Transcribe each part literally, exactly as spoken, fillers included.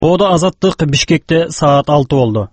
Ода азаттык Бишкекте саат алты болду.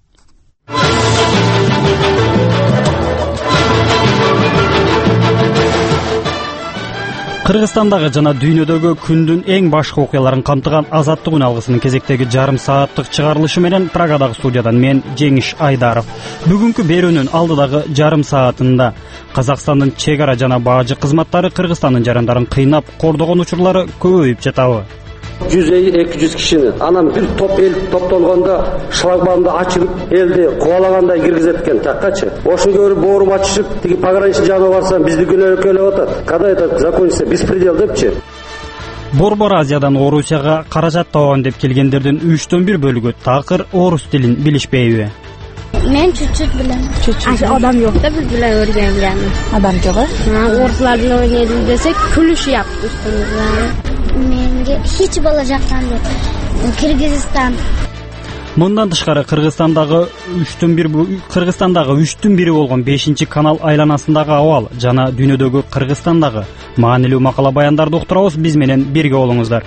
Кыргызстандагы жана дүйнөдөгү күндүн эң башкы окуяларын камтыган Азаттык үн алгысынын кезектеги жарым сааттык чыгарылышы менен Прагадагы студиядан мен Жеңиш Айдаров. Бүгүнкү берүүнүн алдыдагы жарым саатында Казакстандын чек ара жана бажы кызматтары Кыргызстандын жарандарын кыйнап кордогон учурлары көбөйүп жатабы? жүз эки жүз кишини анан бир топ эл топтолгондо шлагбаумду ачырып элди кубалагандай киргизет экен жаккачы. Ошун көрүп боорум ачышып, тиги пограничный жагына барсам бизди күнөөлөп атат. Когда это закончится? Беспредел депчи. Борбор Азиядан Орусияга каражат табам деп келгендердин үчтөн бир бөлүгү такыр орус тилин билишпейби? Мен чуть-чуть билем. Чуть-чуть. Адам yok da biz bilen öğrengenler. Adam yok. Ha, oruslar bilen oynayalım desek külüşüyaptı üstümüzden. Menga hiç bala жактан yok. Кыргызстан. Мындан тышкары Кыргызстандагы үчтөн бир Кыргызстандагы үчтөн бири болгон бешинчи канал айланасындагы абал жана дүйнөдөгү Кыргызстандагы маанилүү макала баяндарды уктурабыз. Биз менен бирге болуңуздар.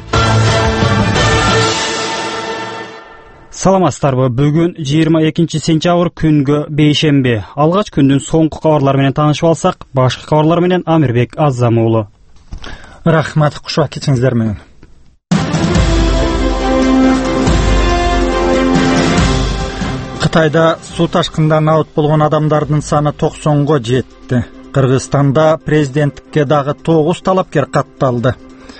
Саламатсыздарбы? Бүгүн жыйырма экинчи сентябрь күнгө бейшемби. Алгач күндүн соңку кабарлары менен таанышып алсак, башкы кабарлар менен Амирбек Аззам уулу. Рахмат, кушуа кетиңиздер менен. Кытайда суу ташкындан абат болгон адамдардын саны токсонго жетти. Кыргызстанда президенттикке дагы тогуз талапкер катталды.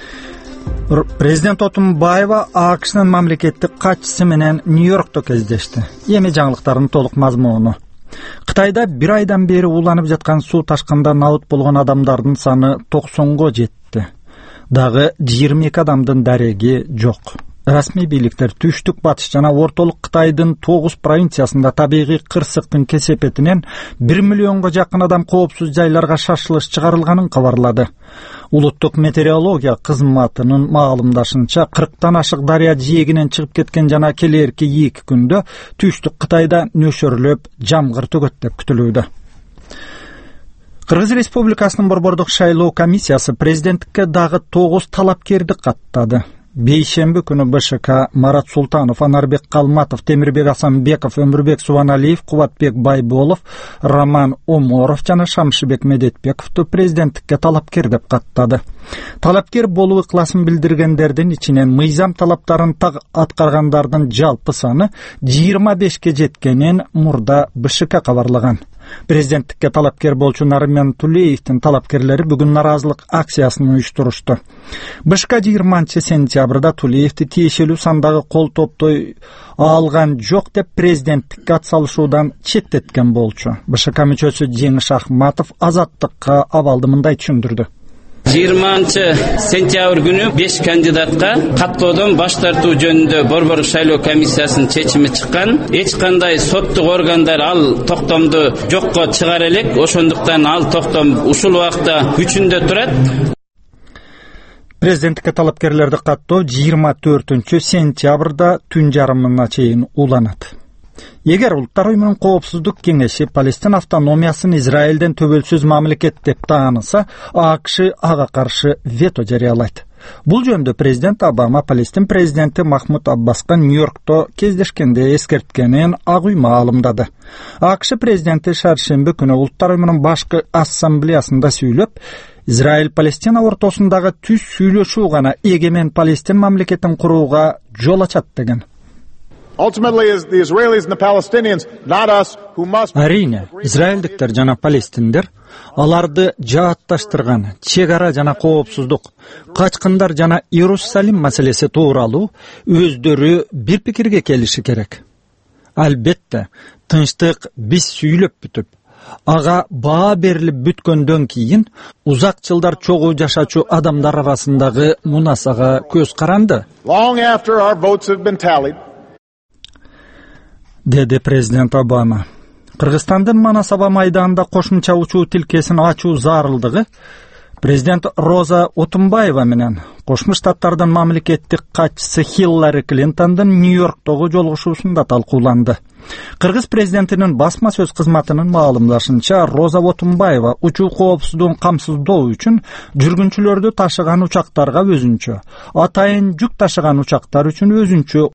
Президент Отунбаева АКШнын мамлекеттик катчысы менен Нью-Йоркто кездешти. Эми жаңылыктардын толук мазмуну. Кытайда бир айдан бери уланып жаткан суу ташкындан абат болгон адамдардын саны токсонго жетти. Дагы жыйырма эки адамдын дареги жок. Расмий бийликтер түштүк батыш жана ортолук Кытайдын тогуз провинциясында табигый кырсыктын кесепетинен бир миллионго жакын адам коопсуз жайларга шашылыш чыгарылганын кабарлады. Улуттук метеорология кызматынын маалымдашынча кырктан ашык дарыя жээгинен чыгып кеткен жана келерки эки күндө түштүк Кытайда нөшөрлөп жамгыр төгөт деп күтүлүүдө. Кыргыз Республикасынын борбордук шайлоо комиссиясы президенттикке дагы тогуз талапкерди каттады. Бейшемби күнү БШК Марат Султанов, Анарбек Калматов, Темирбек Асанбеков, Өмүрбек Субаналиев, Кубатбек Байболов, Роман Оморов жана Шамшыбек Медетбековду президенттикке талапкер деп каттады. Талапкер болуу ыкласын билдиргендердин ичинен мыйзам талаптарын так аткаргандардын жалпы саны жыйырма бешке жеткенин мурда БШК кабарлаган. Президенттикке талапкер болчу Нарымян Тулеевдин талапкерлери бүгүн наразылык акциясын уюштурушту. БШК жыйырманчы сентябрда Тулеевди тиешелүү сандагы кол топтой алган жок деп президенттикке атсалышуудан четтеткен болчу. БШК мүчөсү Жеңиш Ахматов Азаттыкка абалды мындай түшүндүрдү. жыйырманчы сентябрь күнү беш кандидатка каттоодон баш тартуу жөнүндө борбор шайлоо комиссиясынын чечими чыккан. Эч кандай соттук органдар ал токтомду жокко чыгара элек. Ошондуктан ал токтом ушул убакта күчүндө турат. Президенттикке талапкерлерди каттоо жыйырма төртүнчү сентябрда түн жарымына чейин уланат. Эгер Улуттар уюмунун коопсуздук кеңеши Палестин автономиясын Израилден төбөлсүз мамлекет деп тааныса, АКШ ага каршы вето жарыялайт. Бул жөнүндө президент Обама Палестин президенти Махмуд Аббаска Нью-Йоркто кездешкенде эскерткенин Ак үй маалымдады. АКШ президенти шаршемби күнү Улуттар уюмунун башкы ассамблеясында сүйлөп, Израиль-Палестина ортосундагы түз сүйлөшүү гана эгемен Палестин мамлекетин курууга жол ачат деген. Арине, израилдиктер жана палестиндер аларды жаатташтырган чек ара жана коопсуздук, качкындар жана Иерусалим маселеси тууралуу өздөрү бир пикирге келиши керек. Албетте, тынчтык биз сүйлөп бүтүп, ага баа берилип бүткөндөн кийин узак жылдар чогуу жашачу адамдар арасындагы мунасага көз каранды. Деди президент Обама. Кыргызстандын Манас-Аба майданында кошумча учуу тилкесин ачуу зарылдыгы президент Роза Отунбаева менен Кошмо Штаттардын мамлекеттик катчысы Хиллари Клинтондун Нью-Йорктогу жолугушуусунда талкууланды. Кыргыз президентинин басма сөз кызматынын маалымдашынча, Роза Отунбаева учуу коопсуздугун камсыздоо үчүн жүргүнчүлөрдү ташыган учактарга өзүнчө, атайын жүк ташыган учактар үчүн өзүнчө